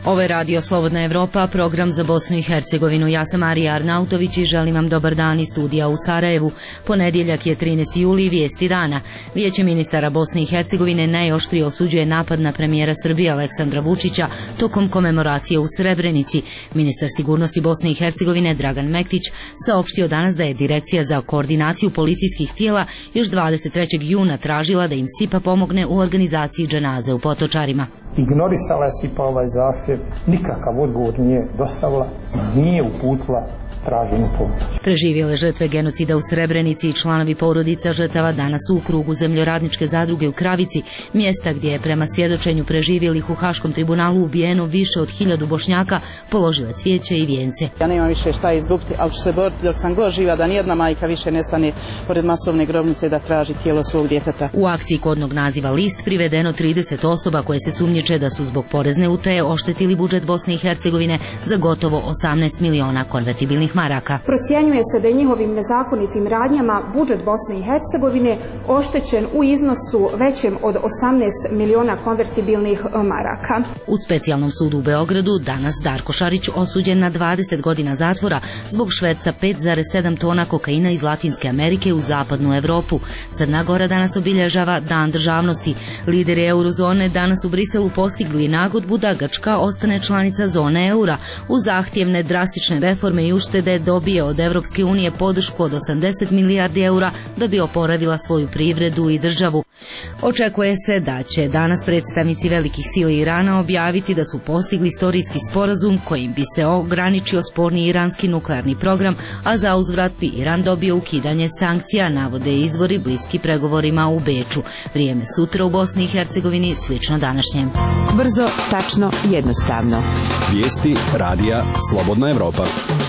Ovo je Radio Slobodna Evropa, program za Bosnu i Hercegovinu. Ja sam Marija Arnautović i želim vam dobar dan iz studija u Sarajevu. Ponedjeljak je 13. juli, vijesti dana. Vijeće ministara Bosne i Hercegovine najoštrije osuđuje napad na premijera Srbije Aleksandra Vučića tokom komemoracije u Srebrenici. Ministar sigurnosti Bosne i Hercegovine Dragan Mektić saopštio danas da je Direkcija za koordinaciju policijskih tijela još 23. juna tražila da im SIPA pomogne u organizaciji dženaze u Potočarima. Ignorisala je SIPA ovaj zahtjev, nikakav odgovor nije dostavila i nije uputila traženju pomoći. Preživjele žrtve genocida u Srebrenici i članovi porodica žrtava danas su u krugu zemljoradničke zadruge u Kravici, mjesta gdje je prema svjedočenju preživjelih u Haškom tribunalu ubijeno više od 1000 Bošnjaka, položile cvijeće i vijence. Ja nemam više šta izgubiti, ali ću se boriti dok sam god živa da nijedna majka više ne stane pored masovne grobnice da traži tijelo svog djeteta. U akciji kodnog naziva List privedeno 30 osoba koje se sumnjiče da su zbog porezne utaje oštetili budžet Bosne i Hercegovine za gotovo 18 miliona konvertibilnih maraka. Procjenjuje se da je njihovim nezakonitim radnjama budžet Bosne i Hercegovine oštećen u iznosu većem od 18 miliona konvertibilnih maraka. U specijalnom sudu u Beogradu danas Darko Šarić osuđen na 20 godina zatvora zbog šverca 5,7 tona kokaina iz Latinske Amerike u zapadnu Evropu. Crna Gora danas obilježava Dan državnosti. Lideri eurozone danas u Briselu postigli nagodbu da Grčka ostane članica zone eura. U zahtjevne drastične reforme i uštede dobije od Evropske unije podršku od 80 milijardi eura da bi oporavila svoju privredu i državu. Očekuje se da će danas predstavnici velikih sila Irana objaviti da su postigli istorijski sporazum kojim bi se ograničio sporni iranski nuklearni program, a za uzvrat bi Iran dobio ukidanje sankcija, navode izvori bliski pregovorima u Beču. Vrijeme sutra u Bosni i Hercegovini slično današnjem. Brzo, tačno, jednostavno. Vijesti Radija Slobodna Evropa.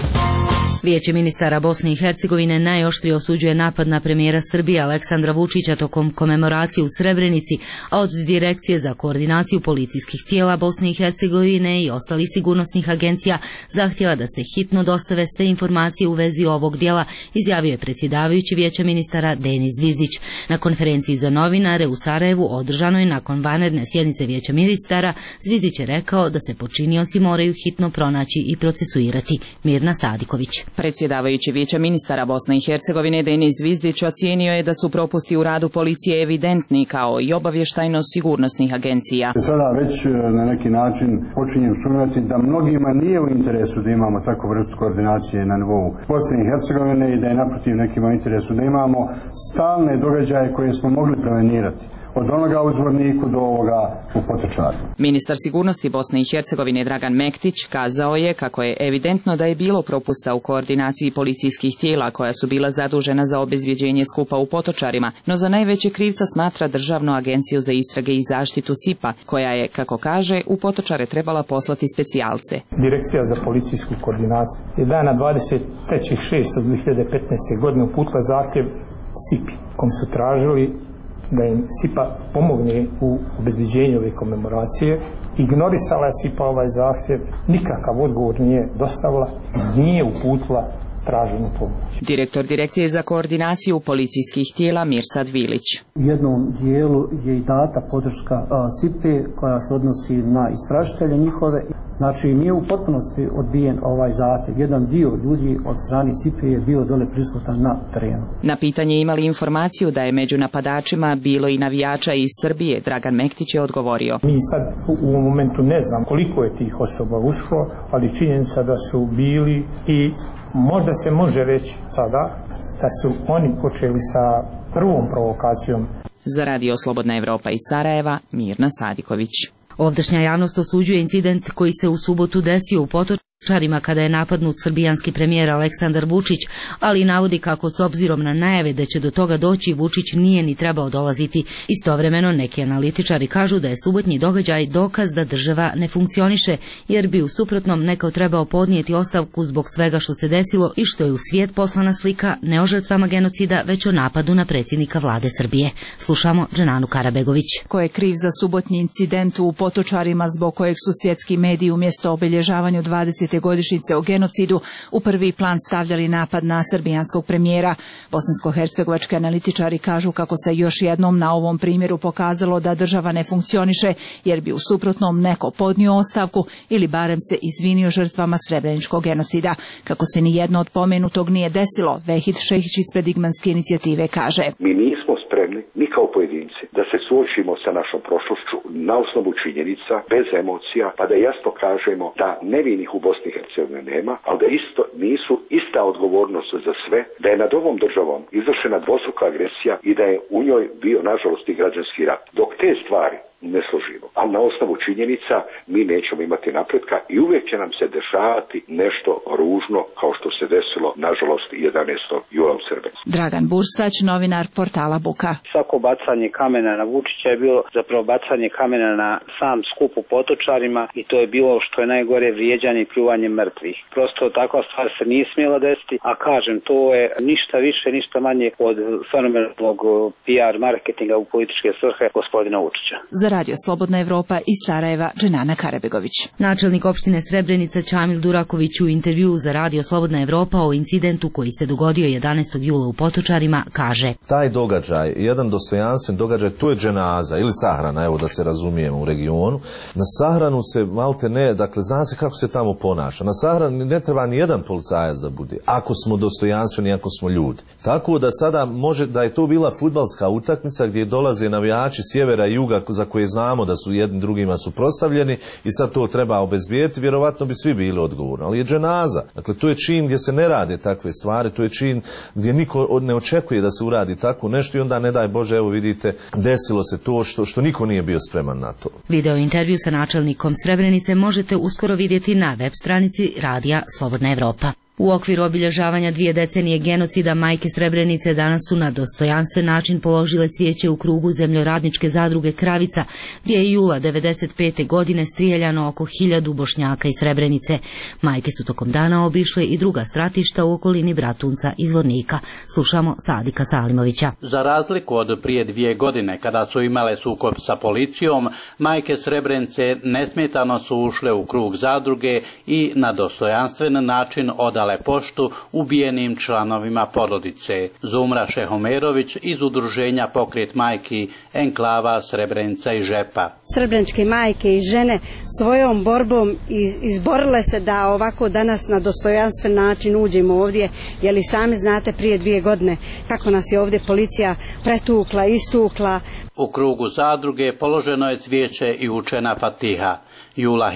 Vijeće ministara Bosne i Hercegovine najoštrije osuđuje napad na premijera Srbije Aleksandra Vučića tokom komemoracije u Srebrenici, a od Direkcije za koordinaciju policijskih tijela Bosne i Hercegovine i ostalih sigurnosnih agencija zahtjeva da se hitno dostave sve informacije u vezi ovog djela, izjavio je predsjedavajući Vijeća ministara Denis Zvizdić. Na konferenciji za novinare u Sarajevu, održanoj nakon vanredne sjednice Vijeća ministara, Zvizdić je rekao da se počinioci moraju hitno pronaći i procesuirati. Mirna Sadiković. Predsjedavajući Vijeća ministara Bosne i Hercegovine Denis Zvizdić ocijenio je da su propusti u radu policije evidentni kao i obavještajno-sigurnosnih agencija. Sada već na neki način počinjem sumnjati da mnogima nije u interesu da imamo takvu vrstu koordinacije na nivou Bosne i Hercegovine i da je naprotiv nekima u interesu da imamo stalne događaje koje smo mogli prevenirati. Od onoga u Zvorniku do ovoga u Potočaru. Ministar sigurnosti Bosne i Hercegovine Dragan Mektić kazao je kako je evidentno da je bilo propusta u koordinaciji policijskih tijela koja su bila zadužena za obezvjeđenje skupa u Potočarima, no za najveće krivca smatra Državnu agenciju za istrage i zaštitu SIPA, koja je, kako kaže, u Potočare trebala poslati specijalce. Direkcija za policijsku koordinaciju je dana 23.6.2015. godine uputila zahtjev SIPI, kom su tražili da im SIPA pomogne u obezbeđenju ove komemoracije. Ignorisala je SIPA ovaj zahtjev, nikakav odgovor nije dostavila i nije uputila traženju pomoći. Direktor Direkcije za koordinaciju policijskih tijela Mirsad Vilić. U jednom dijelu je i data podrška SIPA koja se odnosi na istražitelje njihove. Znači nije u potpunosti odbijen ovaj zahtjev. Jedan dio ljudi od strane SIPA je bio dole prisutan na terenu. Na pitanje imali informaciju da je među napadačima bilo i navijača iz Srbije, Dragan Mektić je odgovorio. Mi sad u ovom momentu ne znam koliko je tih osoba ušlo, ali činjenica da su bili i možda se može reći sada da su oni počeli sa prvom provokacijom. Za Radio Slobodna Evropa iz Sarajeva, Mirna Sadiković. Ovdašnja javnost osuđuje incident koji se u subotu desio u Potočarima kada je napadnut srbijanski premijer Aleksandar Vučić, ali navodi kako s obzirom na najave da će do toga doći Vučić nije ni trebao dolaziti. Istovremeno neki analitičari kažu da je subotnji događaj dokaz da država ne funkcioniše, jer bi u suprotnom neko trebao podnijeti ostavku zbog svega što se desilo i što je u svijet poslana slika ne o žrtvama genocida, već o napadu na predsjednika vlade Srbije. Slušamo Dženanu Karabegović. Ko je kriv za subotnji incident u Potočarima zbog kojeg su svjetski mediji umjesto obilježavanju 20 30. godišnjice o genocidu u prvi plan stavljali napad na srbijanskog premijera. Bosansko-hercegovački analitičari kažu kako se još jednom na ovom primjeru pokazalo da država ne funkcioniše, jer bi u suprotnom neko podnio ostavku ili barem se izvinio žrtvama srebreničkog genocida. Kako se ni jedno od pomenutog nije desilo, Vehid Šehić ispred Igmanske inicijative kaže: Mi nismo spremni, ni kao pojedinci, da se suočimo sa našom prošlošću na osnovu činjenica, bez emocija, pa da jasno kažemo da nevinih u Bosni i Hercegovini nema, ali da isto nisu ista odgovornost za sve, da je nad ovom državom izvršena dvostruka agresija i da je u njoj bio, nažalost, i građanski rat. Dok te stvari ne složimo, ali na osnovu činjenica mi nećemo imati napretka i uvijek će nam se dešavati nešto ružno kao što se desilo, nažalost, 11. jula u Srebrenici. Dragan Bursać, novinar portala Buka. Svako bacanje kamena na Vučića je bilo zapravo bacanje kamena na sam skup u Potočarima i to je bilo, što je najgore, vrijeđanje i pljuvanje mrtvih. Prosto takva stvar se nije smjela desiti, a kažem, to je ništa više, ništa manje od fenomenalnog PR marketinga u političke svrhe gospodina Vučića. Za Radio Slobodna Evropa iz Sarajeva, Dženana Karabegović. Načelnik opštine Srebrenica Čamil Duraković u intervjuu za Radio Slobodna Evropa o incidentu koji se dogodio 11. jula u Potočarima kaže: Taj događaj, jedan dostojanstven događaj, tu je dženaza ili sahrana, evo da se razumijemo u regionu. Na sahranu se malte ne, dakle zna se kako se tamo ponaša. Na sahranu ne treba ni jedan policajac da bude, ako smo dostojanstveni, ako smo ljudi. Tako da sada može da je to bila fudbalska utakmica gdje dolaze navijači sjevera i juga za koje znamo da su jedni drugima suprotstavljeni i sad to treba obezbijeti, vjerovatno bi svi bili odgovorni. Ali je dženaza. Dakle, to je čin gdje se ne rade takve stvari, to je čin gdje niko ne očekuje da se uradi tako nešto i onda ne daj Bože, evo vidite, desilo se to što niko nije bio spreman na to. Video intervju sa načelnikom Srebrenice možete uskoro vidjeti na web stranici Radija Slobodna Evropa. U okviru obilježavanja 2 decenije genocida majke Srebrenice danas su na dostojanstven način položile cvijeće u krugu zemljoradničke zadruge Kravica, gdje je jula 1995. godine strijeljano oko 1000 Bošnjaka iz Srebrenice. Majke su tokom dana obišle i druga stratišta u okolini Bratunca i Zvornika. Slušamo Sadika Salimovića. Za razliku od prije 2 godine kada su imale sukob sa policijom, majke Srebrenice nesmetano su ušle u krug zadruge i na dostojanstven način odale poštu ubijenim članovima porodice. Zumra Šehomerović iz udruženja Pokret majki Enklava Srebrenica i Žepa. Srebreničke majke i žene svojom borbom izborile se da ovako danas na dostojanstven način uđemo ovdje, jer i sami znate prije 2 godine kako nas je ovdje policija pretukla, istukla. U krugu zadruge položeno je cvijeće i učena Fatiha. Jula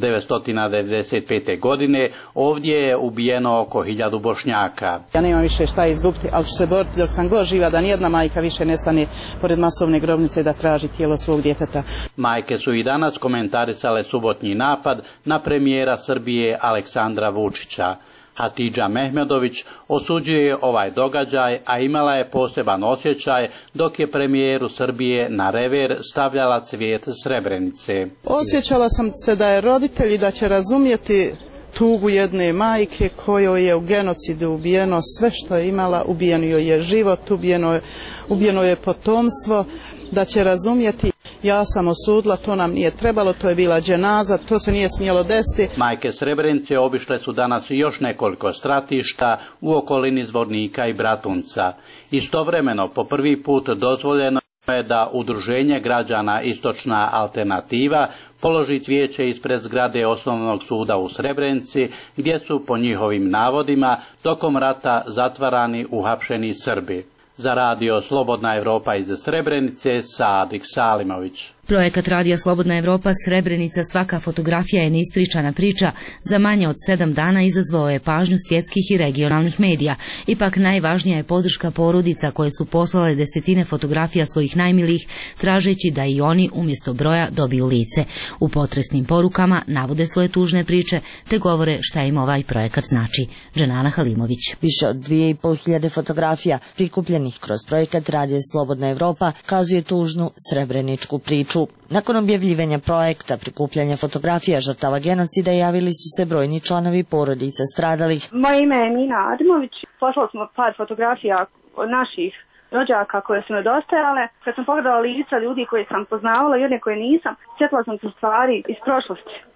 1995. godine ovdje je ubijeno oko 1000 Bošnjaka. Ja nemam više šta izgubiti, ali ću se boriti dok sam god živa da nijedna majka više ne stane pored masovne grobnice da traži tijelo svog djeteta. Majke su i danas komentarisale subotnji napad na premijera Srbije Aleksandra Vučića. Hatidža Mehmedović osuđuje ovaj događaj, a imala je poseban osjećaj dok je premijeru Srbije na rever stavljala cvijet Srebrenice. Osjećala sam se da je roditelj i da će razumjeti tugu jedne majke kojoj je u genocidu ubijeno sve što je imala, ubijen joj je život, ubijeno je potomstvo, da će razumjeti. Ja sam osudila, to nam nije trebalo, to je bila dženaza, to se nije smjelo desiti. Majke Srebrenice obišle su danas još nekoliko stratišta u okolini Zvornika i Bratunca. Istovremeno, po prvi put dozvoljeno je da Udruženje građana Istočna alternativa položi cvijeće ispred zgrade Osnovnog suda u Srebrenici, gdje su po njihovim navodima tokom rata zatvarani uhapšeni Srbi. Za Radio Slobodna Evropa iz Srebrenice, Sadik Salimović. Projekat Radija Slobodna Evropa Srebrenica svaka fotografija je neispričana priča za manje od 7 dana izazvao je pažnju svjetskih i regionalnih medija. Ipak najvažnija je podrška porodica koje su poslale desetine fotografija svojih najmilijih tražeći da i oni umjesto broja dobiju lice. U potresnim porukama navode svoje tužne priče te govore šta im ovaj projekat znači. Dženana Halimović. Više od 2500 fotografija prikupljenih kroz projekat Radija Slobodna Evropa kazuje tužnu srebreničku priču. Nakon objavljivanja projekta prikupljanja fotografija žrtava genocida javili su se brojni članovi porodica stradalih. Moje ime je Mina Adimović. Poslala smo par fotografija od naših rođaka koje su nedostajale. Kad sam pogledala lica ljudi koje sam poznavala i one koje nisam, sjetila sam se stvari iz prošlosti.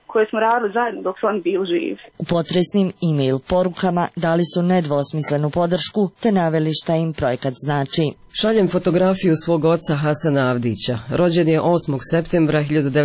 koje smo radili zajedno dok su oni bili živi. U potresnim e-mail porukama dali su nedvosmislenu podršku te naveli šta im projekat znači. Šaljem fotografiju svog oca Hasana Avdića. Rođen je 8. septembra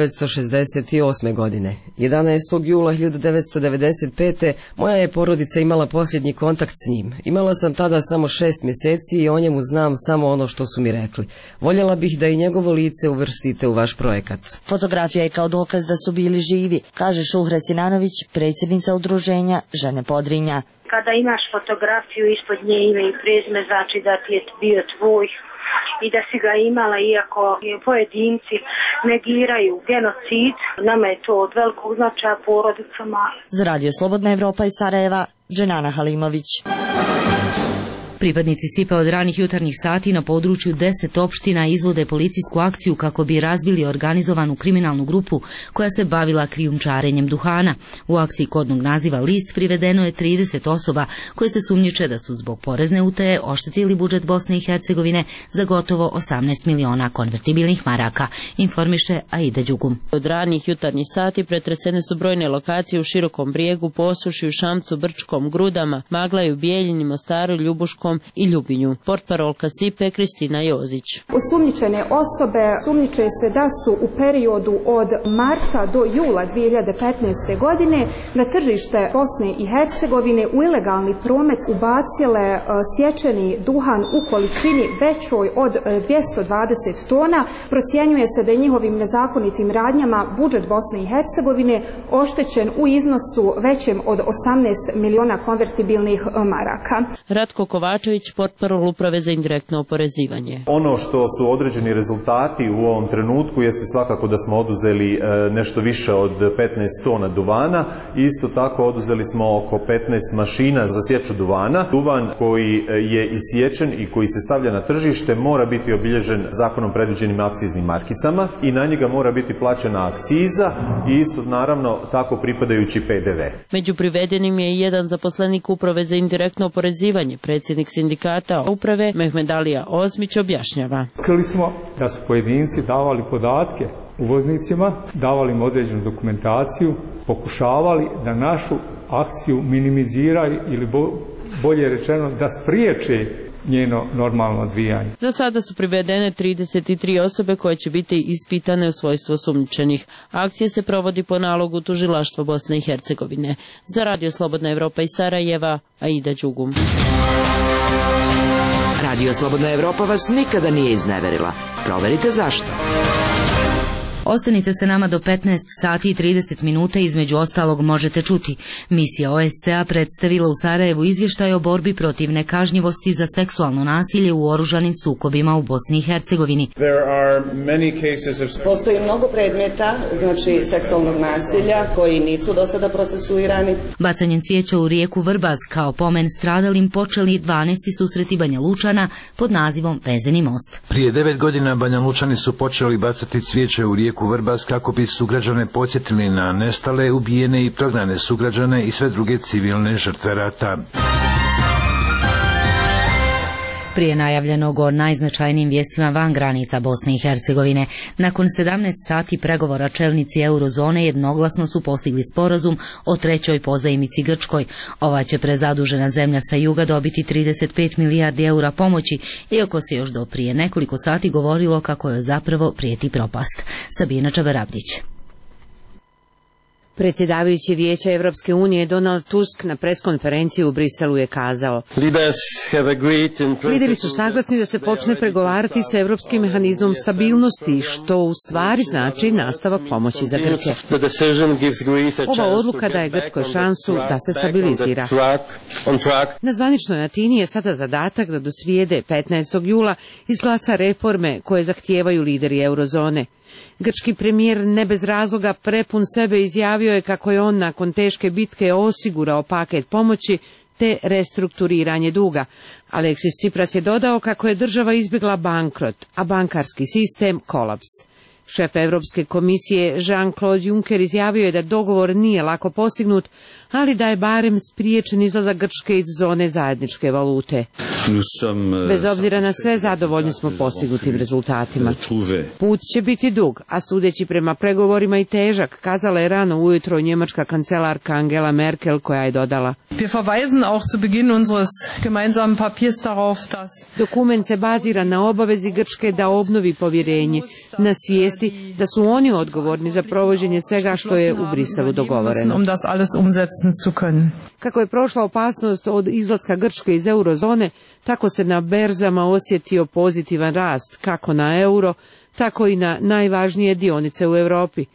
1968. godine. 11. jula 1995. moja je porodica imala posljednji kontakt s njim. Imala sam tada samo 6 mjeseci i o njemu znam samo ono što su mi rekli. Voljela bih da i njegovo lice uvrstite u vaš projekat. Fotografija je kao dokaz da su bili živi, kaže Šuhra Sinanović, predsjednica udruženja Žene Podrinja. Kada imaš fotografiju ispod nje ime i prezime, znači da ti je bio tvoj i da si ga imala, iako pojedinci negiraju genocid. Nama je to od velikog značaja porodicama. Za Radio Slobodna Evropa iz Sarajeva, Dženana Halimović. Pripadnici SIP-a od ranih jutarnjih sati na području 10 opština izvode policijsku akciju kako bi razbili organizovanu kriminalnu grupu koja se bavila krijumčarenjem duhana. U akciji kodnog naziva List privedeno je 30 osoba koje se sumnjiče da su zbog porezne utaje oštetili budžet Bosne i Hercegovine za gotovo 18 miliona konvertibilnih maraka, informiše Aida Đugum. Od ranih jutarnjih sati pretresene su brojne lokacije u Širokom Brijegu, Posušju, Šamcu, Brčkom, Grudama, Maglaju, Bijeljini, Mostaru, Ljubuškom i Ljubinju. Portparolka SIP-e Kristina Jozić. Osumnjičene osobe sumnjiče se da su u periodu od marta do jula 2015. godine na tržište Bosne i Hercegovine u ilegalni promet ubacile sječeni duhan u količini većoj od 220 tona. Procjenjuje se da je njihovim nezakonitim radnjama budžet Bosne i Hercegovine oštećen u iznosu većem od 18 miliona konvertibilnih maraka. Ratko Kovačević, portparol Uprave za indirektno oporezivanje. Ono što su određeni rezultati u ovom trenutku jeste svakako da smo oduzeli nešto više od 15 tona duvana. Isto tako oduzeli smo oko 15 mašina za sječu duvana. Duvan koji je isječen i koji se stavlja na tržište mora biti obilježen zakonom predviđenim akciznim markicama i na njega mora biti plaćena akciza i isto naravno tako pripadajući PDV. Među privedenim je i jedan zaposlenik Uprave za indirektno oporezivanje. Predsjednik sindikata Uprave Mehmed Alija Osmić objašnjava. Otkrili smo da su pojedinci davali podatke uvoznicima, davali im određenu dokumentaciju, pokušavali da našu akciju minimiziraju ili bolje rečeno da spriječe njeno normalno odvijanje. Za sada su privedene 33 osobe koje će biti ispitane u svojstvu osumnjičenih. Akcija se provodi po nalogu Tužilaštva Bosne i Hercegovine. Za Radio Slobodna Evropa iz Sarajeva, Aida Đugum. Radio Slobodna Evropa vas nikada nije izneverila. Proverite zašto. Ostanite se nama do 15 sati i 30 minuta, između ostalog možete čuti. Misija OSCE-a predstavila u Sarajevu izvještaj o borbi protiv nekažnjivosti za seksualno nasilje u oružanim sukobima u Bosni i Hercegovini. Postoji mnogo predmeta, znači seksualnog nasilja, koji nisu do sada procesuirani. Bacanjem cvijeća u rijeku Vrbas kao pomen stradalim počeli 12. susreti Banja Lučana pod nazivom Vezeni most. Prije 9 godina Banja Lučani su počeli bacati cvijeće u rijeku Vrbas kako bi sugrađane podsjetili na nestale, ubijene i prognane sugrađane i sve druge civilne žrtve rata. Prije najavljenog o najznačajnijim vijestima van granica Bosne i Hercegovine, nakon 17 sati pregovora čelnici eurozone jednoglasno su postigli sporazum o trećoj pozajmici Grčkoj. Ova će prezadužena zemlja sa juga dobiti 35 milijardi eura pomoći, iako se još do prije nekoliko sati govorilo kako joj zapravo prijeti propast. Sabina Čabarabdić. Predsjedavajući Vijeća Evropske unije Donald Tusk na preskonferenciji u Briselu je kazao: Lideri su saglasni da se počne pregovarati sa Evropskim mehanizmom stabilnosti, što u stvari znači nastavak pomoći za Grke. Ova odluka daje Grčkoj šansu da se stabilizira. Na zvaničnoj Atini je sada zadatak da do srijede 15. jula izglasa reforme koje zahtijevaju lideri eurozone. Grčki premijer ne bez razloga prepun sebe izjavio je kako je on nakon teške bitke osigurao paket pomoći te restrukturiranje duga. Aleksis Tsipras je dodao kako je država izbjegla bankrot, a bankarski sistem kolaps. Šef Europske komisije Jean-Claude Juncker izjavio je da dogovor nije lako postignut, ali da je barem spriječen izlazak Grčke iz zone zajedničke valute. Bez obzira na sve, zadovoljni smo postignutim rezultatima. Put će biti dug, a sudeći prema pregovorima i težak, kazala je rano ujutro njemačka kancelarka Angela Merkel, koja je dodala: Dokument se bazira na obavezi Grčke da obnovi povjerenje, na svijesti da su oni odgovorni za provođenje svega što je u Briselu dogovoreno. Kako je prošla opasnost od izlaska Grčke iz eurozone, tako se na berzama osjetio pozitivan rast kako na euro, tako i na najvažnije dionice u Europi.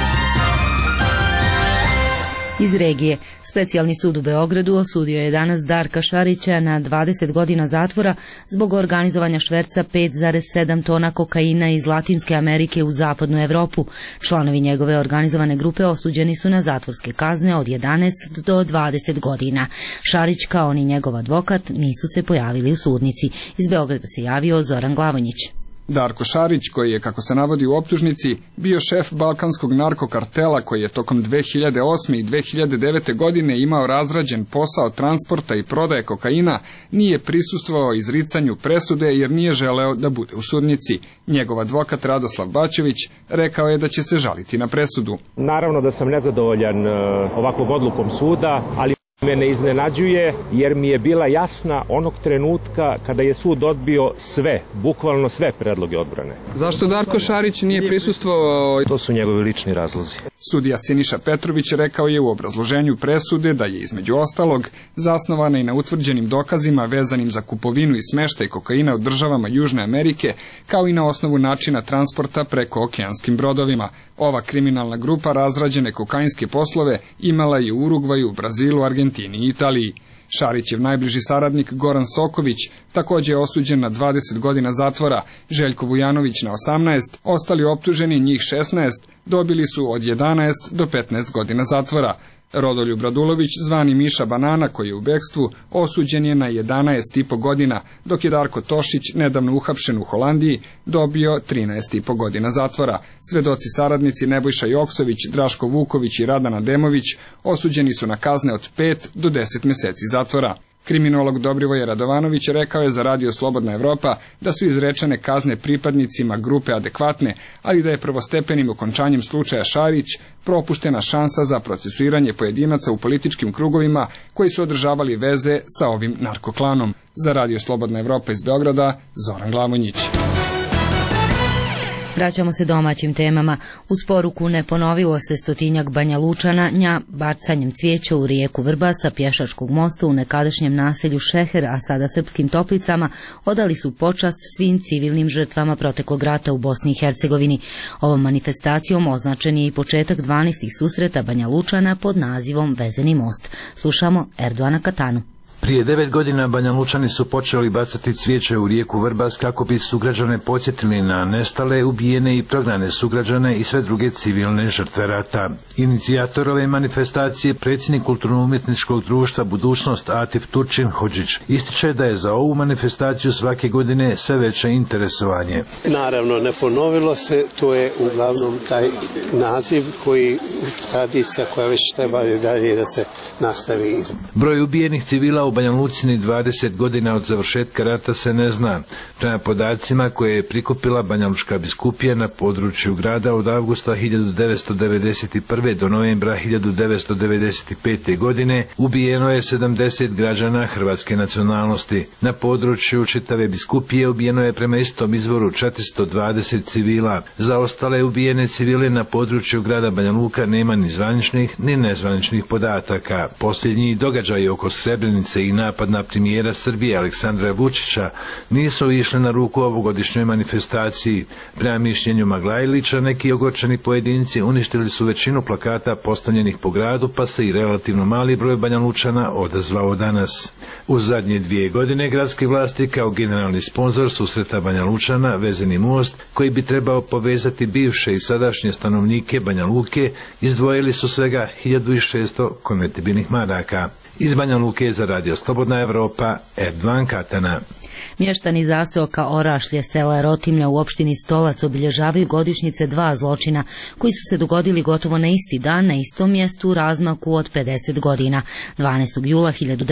Iz regije, specijalni sud u Beogradu osudio je danas Darka Šarića na 20 godina zatvora zbog organizovanja šverca 5,7 tona kokaina iz Latinske Amerike u zapadnu Evropu. Članovi njegove organizovane grupe osuđeni su na zatvorske kazne od 11 do 20 godina. Šarić kao ni njegov advokat nisu se pojavili u sudnici. Iz Beograda se javio Zoran Glavonjić. Darko Šarić, koji je, kako se navodi u optužnici, bio šef balkanskog narkokartela koji je tokom 2008. i 2009. godine imao razrađen posao transporta i prodaje kokaina, nije prisustvovao izricanju presude jer nije želeo da bude u sudnici. Njegov advokat Radoslav Bačević rekao je da će se žaliti na presudu. Naravno da sam nezadovoljan ovakvom odlukom suda, ali me ne iznenađuje jer mi je bila jasna onog trenutka kada je sud odbio sve, bukvalno sve predloge odbrane. Zašto Darko Šarić nije prisustvovao? To su njegovi lični razlozi. Sudija Siniša Petrović rekao je u obrazloženju presude da je između ostalog zasnovana i na utvrđenim dokazima vezanim za kupovinu i smeštaj kokaina u državama Južne Amerike, kao i na osnovu načina transporta preko okeanskim brodovima. Ova kriminalna grupa razrađene kokainske poslove imala je u Urugvaju, Brazilu, Argentini i Italiji. Šarićev najbliži saradnik Goran Soković također je osuđen na 20 godina zatvora, Željko Vujanović na 18, ostali optuženi, njih 16, dobili su od 11 do 15 godina zatvora. Rodoljub Radulović, zvani Miša Banana, koji je u bekstvu, osuđen je na 11,5 godina, dok je Darko Tošić, nedavno uhapšen u Holandiji, dobio 13,5 godina zatvora. Svedoci saradnici Nebojša Joksović, Draško Vuković i Radana Demović osuđeni su na kazne od 5 do 10 mjeseci zatvora. Kriminolog Dobrivoje Radovanović rekao je za Radio Slobodna Evropa da su izrečene kazne pripadnicima grupe adekvatne, ali da je prvostepenim okončanjem slučaja Šarić propuštena šansa za procesuiranje pojedinaca u političkim krugovima koji su održavali veze sa ovim narkoklanom. Za Radio Slobodna Evropa iz Beograda, Zoran Glavonjić. Vraćamo se domaćim temama. Uz poruku ne ponovilo se stotinjak Banja Lučana bacanjem cvijeća u rijeku Vrbas sa pješačkog mosta u nekadašnjem naselju Šeher, a sada Srpskim Toplicama, odali su počast svim civilnim žrtvama proteklog rata u Bosni i Hercegovini. Ovom manifestacijom označen je i početak 12. susreta Banja Lučana pod nazivom Vezeni most. Slušamo Erdoana Katanu. Prije 9 godina Banja Lučani su počeli bacati cvijeće u rijeku Vrbas kako bi sugrađane podsjetili na nestale, ubijene i prognane sugrađane i sve druge civilne žrtve rata. Inicijator ove manifestacije, predsjednik Kulturno-umjetničkog društva Budućnost Atif Turčin Hodžić, ističe da je za ovu manifestaciju svake godine sve veće interesovanje. Naravno, ne ponovilo se, to je uglavnom taj naziv koji tradicija koja već treba dalje da se nastavi. Broj ubijenih civila u Banja Lucini 20 godina od završetka rata se ne zna. Prema podacima koje je prikupila Banjalučka biskupija na području grada od avgusta 1991. do novembra 1995. godine ubijeno je 70 građana hrvatske nacionalnosti. Na području čitave biskupije ubijeno je prema istom izvoru 420 civila. Za ostale ubijene civile na području grada Banja Luka nema ni zvaničnih ni nezvaničnih podataka. Posljednji događaji oko Srebrenice i napad na premijera Srbije Aleksandra Vučića nisu išli na ruku ovogodišnjoj manifestaciji. Prema mišljenju Maglajlića, neki ogorčeni pojedinci uništili su većinu plakata postavljenih po gradu, pa se i relativno mali broj Banja Lučana odazvao danas. U zadnje 2 godine gradske vlasti kao generalni sponzor susreta Banja Lučana Vezeni most, koji bi trebao povezati bivše i sadašnje stanovnike Banja Luke, izdvojili su svega 1600 konvertibilnih maraka. Iz Banja Luke za Radio Slobodna Evropa, Erdovan Katana. Mještani zaseoka Orašlje, sela Rotimlja u opštini Stolac obilježavaju godišnjice 2 zločina koji su se dogodili gotovo na isti dan na istom mjestu u razmaku od 50 godina. 12. jula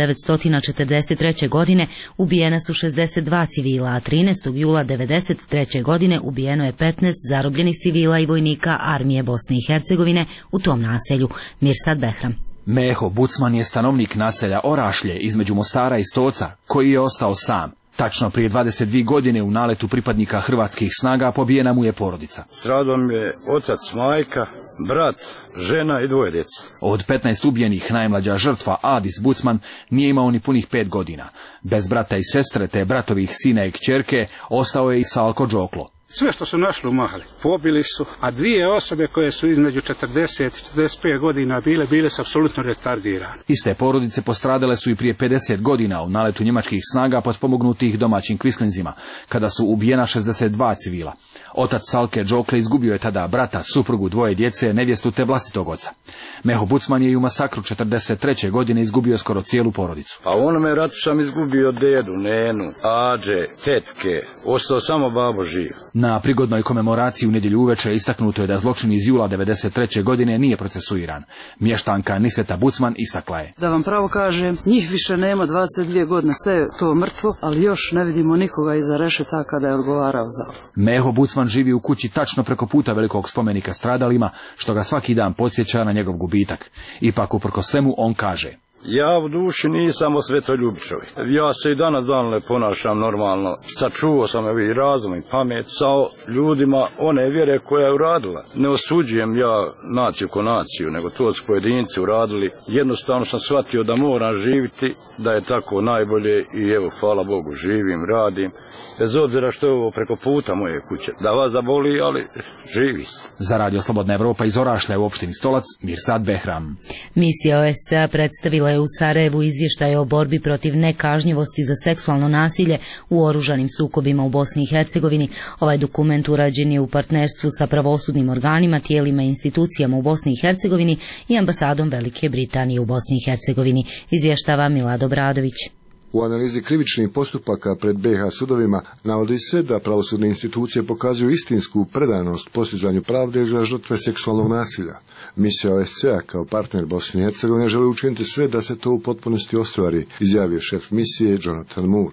1943. godine ubijena su 62 civila, a 13. jula 1993. godine ubijeno je 15 zarobljenih civila i vojnika armije Bosne i Hercegovine u tom naselju. Mirsad Behram. Meho Bucman je stanovnik naselja Orašlje između Mostara i Stoca, koji je ostao sam. Tačno prije 22 godine u naletu pripadnika hrvatskih snaga pobijena mu je porodica. Stradao mi je otac, majka, brat, žena i 2 djece. Od 15 ubijenih najmlađa žrtva Adis Bucman nije imao ni punih 5 godina. Bez brata i sestre te bratovih sina i kćerke ostao je i Salko Đoklo. Sve što su našli u mahali pobili su, a 2 osobe koje su između 40 i 45 godina bile su apsolutno retardirane. Iste porodice postradale su i prije 50 godina u naletu njemačkih snaga potpomognutih domaćim kvislinzima, kada su ubijena 62 civila. Otac Salke Đokle izgubio je tada brata, suprugu, 2 djece, nevjestu te vlastitog oca. Meho Bucman je i u masakru 43. godine izgubio skoro cijelu porodicu. A u onome ratu sam izgubio dedu, nenu, ađe, tetke, ostao samo babo živ. Na prigodnoj komemoraciji u nedjelju uveče istaknuto je da zločin iz jula 1993. godine nije procesuiran. Mještanka Niseta Bucman istakla je: Da vam pravo kažem, njih više nema 22 godine, sve je to mrtvo, ali još ne vidimo nikoga iza rešetaka da je odgovarao za ovo. Meho Bucman živi u kući tačno preko puta velikog spomenika stradalima, što ga svaki dan podsjeća na njegov gubitak. Ipak uprkos svemu on kaže: Ja u duši nisam osvetoljubiv čovjek. Ja se i danas ne ponašam normalno. Sačuvao sam i razum i pamet sa ljudima one vjere koja je uradila. Ne osuđujem ja naciju ko naciju, nego to su pojedinci uradili. Jednostavno sam shvatio da moram živjeti, da je tako najbolje i evo, hvala Bogu, živim, radim. Bez obzira što je ovo preko puta moje kuće. Da vas zaboli, ali živi se. Za Radio Slobodna Evropa iz Orašlja u opštini Stolac, Mirsad Behram. Misija OSCE predstavila je u Sarajevu izvještaj o borbi protiv nekažnjivosti za seksualno nasilje u oružanim sukobima u Bosni i Hercegovini. Ovaj dokument urađen je u partnerstvu sa pravosudnim organima, tijelima i institucijama u Bosni i Hercegovini i ambasadom Velike Britanije u Bosni i Hercegovini, izvještava Milad Obradović. U analizi krivičnih postupaka pred BiH sudovima navodi se da pravosudne institucije pokazuju istinsku predanost postizanju pravde za žrtve seksualnog nasilja. Misija OSCE-a kao partner Bosne i Hercegovine želi učiniti sve da se to u potpunosti ostvari, izjavio šef misije Jonathan Moore.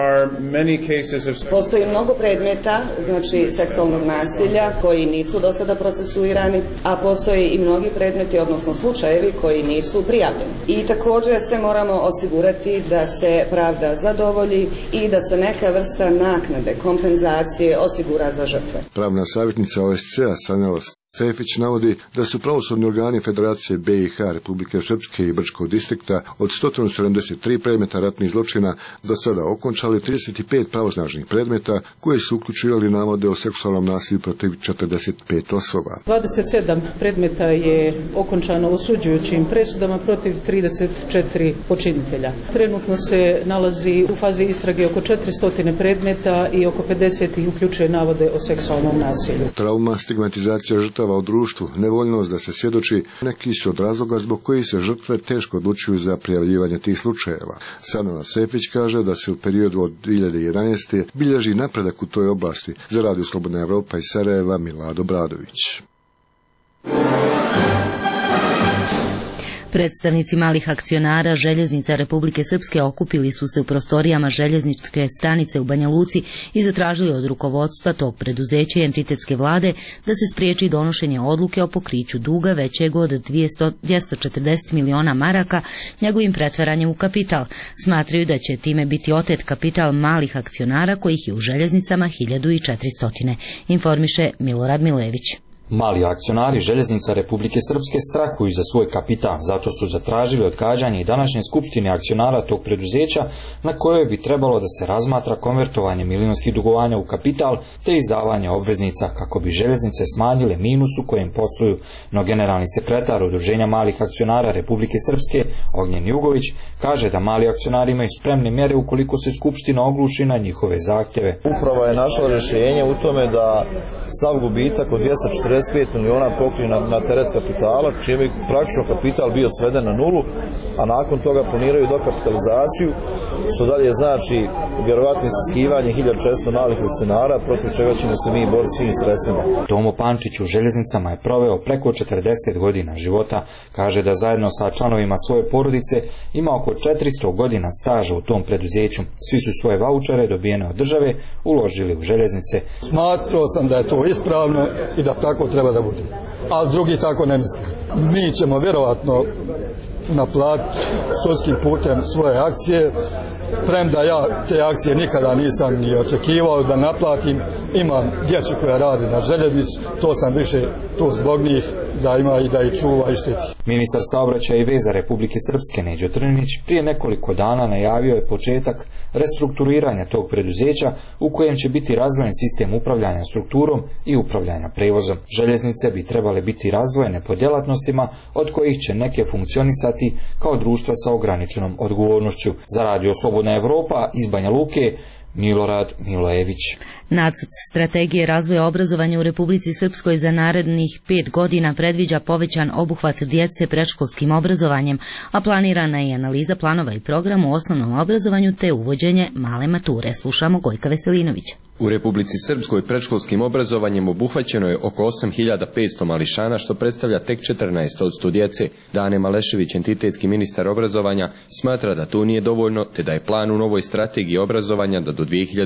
Postoji mnogo predmeta, znači seksualnog nasilja, koji nisu do sada procesuirani, a postoji i mnogi predmeti, odnosno slučajevi koji nisu prijavljeni. I također se moramo osigurati da se pravda zadovolji i da se neka vrsta naknade, kompenzacije osigura za žrtve. Pravna savjetnica OSCE-a Sanela Stefić navodi da su pravosudni organi Federacije BiH, Republike Srpske i Brčkog distrikta od 173 predmeta ratnih zločina do sada okončali 35 pravosnažnih predmeta koje su uključivali navode o seksualnom nasilju protiv 45 osoba. 27 predmeta je okončano osuđujućim presudama protiv 34 počinitelja. Trenutno se nalazi u fazi istrage oko 400 predmeta i oko 50 ih uključuje navode o seksualnom nasilju. Trauma, stigmatizacija žrtava u društvu, nevoljnost da se svjedoči, neki su od razloga zbog kojih se žrtve teško odlučuju za prijavljivanje tih slučajeva. Sanela Sefić kaže da se u periodu od 2011. bilježi napredak u toj oblasti. Za Radio Slobodna Evropa iz Sarajeva, Milad Obradović. Predstavnici malih akcionara željeznica Republike Srpske okupili su se u prostorijama željezničke stanice u Banja Luci i zatražili od rukovodstva tog preduzeća i entitetske vlade da se spriječi donošenje odluke o pokriću duga većeg od 240 miliona maraka njegovim pretvaranjem u kapital. Smatraju da će time biti otet kapital malih akcionara kojih je u željeznicama 1400. Informiše Milorad Milević. Mali akcionari željeznica Republike Srpske strahuju za svoj kapital, zato su zatražili odgađanje i današnje skupštine akcionara tog preduzeća na kojoj bi trebalo da se razmatra konvertovanje milionskih dugovanja u kapital te izdavanje obveznica kako bi željeznice smanjile minus u kojem posluju, no generalni sekretar Udruženja malih akcionara Republike Srpske Ognjen Jugović kaže da mali akcionari imaju spremne mjere ukoliko se skupština ogluši na njihove zahtjeve. Uprava je našla rješenje u tome da sav gubitak od 240 45 miliona pokriju na teret kapitala, čime bi praktično kapital bio sveden na nulu, a nakon toga planiraju dokapitalizaciju, što dalje znači vjerovatno istiskivanje 1400 malih akcionara, protiv čega ćemo se mi boriti svim sredstvima. Tomo Pančić u željeznicama je proveo preko 40 godina života, kaže da zajedno sa članovima svoje porodice ima oko 400 godina staža u tom preduzeću. Svi su svoje vaučere dobijene od države uložili u željeznice. Smatrao sam da je to ispravno i da tako treba da bude, ali drugi tako ne misle. Mi ćemo vjerovatno naplatiti sudskim putem svoje akcije, premda ja te akcije nikada nisam ni očekivao da naplatim. Imam djecu koja radi na željeznici, to sam više tu zbog njih, da ima i da ih čuva i štiti. Ministar saobraćaja i veza Republike Srpske Neđo Trninić prije nekoliko dana najavio je početak restrukturiranja tog preduzeća u kojem će biti razdvojen sistem upravljanja strukturom i upravljanja prevozom. Željeznice bi trebale biti razdvojene po djelatnostima od kojih će neke funkcionisati kao društva sa ograničenom odgovornošću. Za Radio Slobodna Evropa iz Banja Luke, Milorad Milojević. Nacrt strategije razvoja obrazovanja u Republici Srpskoj za narednih 5 godina predviđa povećan obuhvat djece predškolskim obrazovanjem, a planirana je i analiza planova i programa u osnovnom obrazovanju te uvođenje male mature. Slušamo Gojka Veselinovića. U Republici Srpskoj predškolskim obrazovanjem obuhvaćeno je oko 8500 mališana, što predstavlja tek 14% djece. Dane Malešević, entitetski ministar obrazovanja, smatra da to nije dovoljno, te da je plan u novoj strategiji obrazovanja da do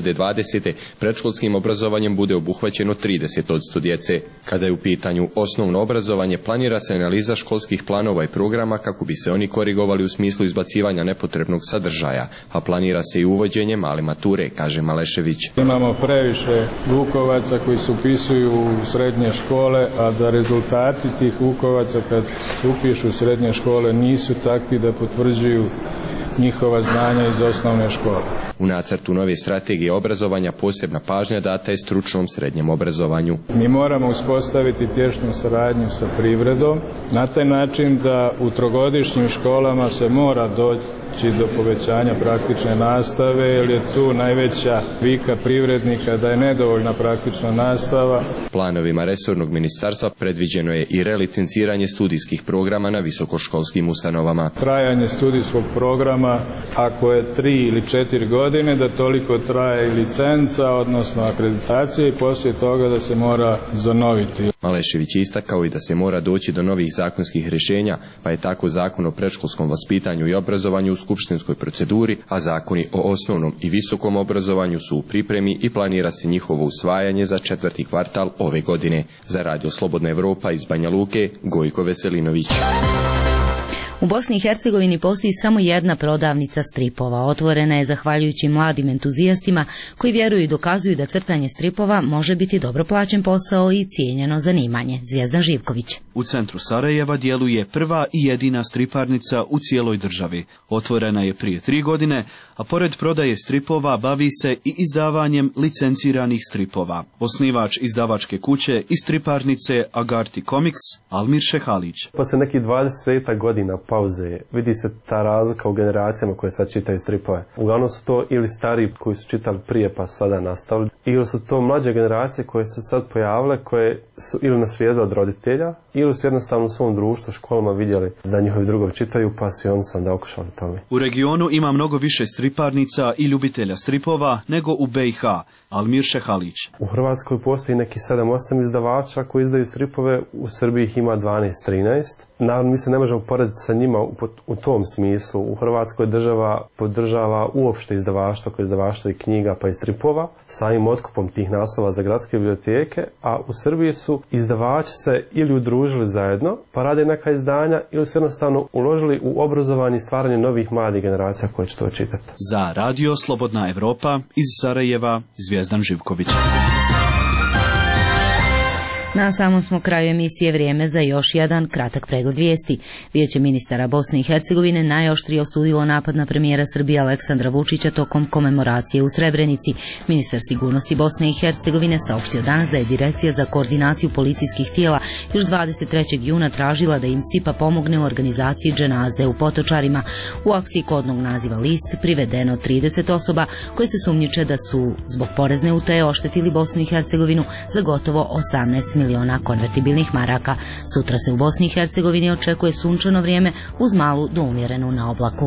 2020. predškolskim obrazovanjem bude obuhvaćeno 30% djece. Kada je u pitanju osnovno obrazovanje, planira se analiza školskih planova i programa kako bi se oni korigovali u smislu izbacivanja nepotrebnog sadržaja, a planira se i uvođenje male mature, kaže Malešević. Imamo previše Vukovaca koji se upisuju u srednje škole, a da rezultati tih Vukovaca kad se upišu u srednje škole nisu takvi da potvrđuju njihova znanja iz osnovne škole. U nacrtu nove strategije obrazovanja posebna pažnja data je stručnom srednjem obrazovanju. Mi moramo uspostaviti tjesnu saradnju sa privredom na taj način da u trogodišnjim školama se mora doći do povećanja praktične nastave, jer je tu najveća vika privrednika da je nedovoljna praktična nastava. Planovima resornog ministarstva predviđeno je i relicenciranje studijskih programa na visokoškolskim ustanovama. Trajanje studijskog programa, ako je 3 ili 4 godine, da toliko traje i licenca, odnosno akreditacija, i poslije toga da se mora zanoviti. Malešević istakao i da se mora doći do novih zakonskih rješenja, pa je tako Zakon o predškolskom vaspitanju i obrazovanju u skupštinskoj proceduri, a zakoni o osnovnom i visokom obrazovanju su u pripremi i planira se njihovo usvajanje za 4. kvartal ove godine. Za Radio Slobodna Evropa iz Banja Luke, Gojko Veselinović. U Bosni i Hercegovini postoji samo jedna prodavnica stripova. Otvorena je zahvaljujući mladim entuzijastima koji vjeruju i dokazuju da crtanje stripova može biti dobro plaćen posao i cijenjeno zanimanje. Zvijezdan Živković. U centru Sarajeva djeluje prva i jedina striparnica u cijeloj državi. Otvorena je prije 3 godine, a pored prodaje stripova bavi se i izdavanjem licenciranih stripova. Osnivač izdavačke kuće i striparnice Agarti Comics, Almir Šehalić. Posle nekih 20 godina pauze vidi se ta razlika u generacijama koje sad čitaju stripove. Uglavnom su to ili stari koji su čitali prije pa su sada nastavili, ili su to mlađe generacije koje se sad pojavile, koje su ili naslijedile od roditelja, ili su jednostavno u svom društvu, školama vidjeli da njihovi drugovi čitaju, pa su i oni sam da okušali tome. U regionu ima mnogo više striparnica i ljubitelja stripova nego u BiH, Almir Šehalić. U Hrvatskoj postoji neki 7-8 izdavača koji izdaju stripove, u Srbiji ih ima 12-13. Naravno, mi se ne možemo porediti sa njima u tom smislu. U Hrvatskoj država podržava uopšte izdavaštvo, kao izdavaštvo i knjiga pa i stripova, samim otkupom tih naslova za gradske biblioteke, a u Srbiji su izdavači se ili udružili zajedno, pa rade neka izdanja, ili su jednostavno uložili u obrazovanje i stvaranje novih mladih generacija koje će to čitati. Za Radio Slobodna Evropa iz Sarajeva, Zvijezdan Živković. Na samom smo kraju emisije, vrijeme za još jedan kratak pregled vijesti. Vijeće ministara Bosne i Hercegovine najoštrije osudilo napad na premijera Srbije Aleksandra Vučića tokom komemoracije u Srebrenici. Ministar sigurnosti Bosne i Hercegovine saopštio danas da je Direkcija za koordinaciju policijskih tijela još 23. juna tražila da im SIPA pomogne u organizaciji dženaze u Potočarima. U akciji kodnog naziva List privedeno 30 osoba koje se sumnjiče da su zbog porezne utaje oštetili Bosnu i Hercegovinu za gotovo 18 miliona konvertibilnih maraka. Sutra se u Bosni i Hercegovini očekuje sunčano vrijeme uz malu do umjerenu na oblaku.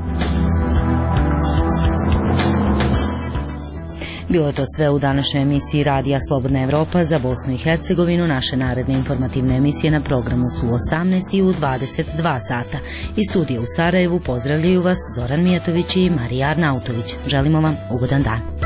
Bilo je to sve u današnjoj emisiji Radija Slobodna Evropa za Bosnu i Hercegovinu. Naše naredne informativne emisije na programu su u 18 i u 22 sata. Iz studija u Sarajevu pozdravljaju vas Zoran Mijatović i Marija Arnautović. Želimo vam ugodan dan.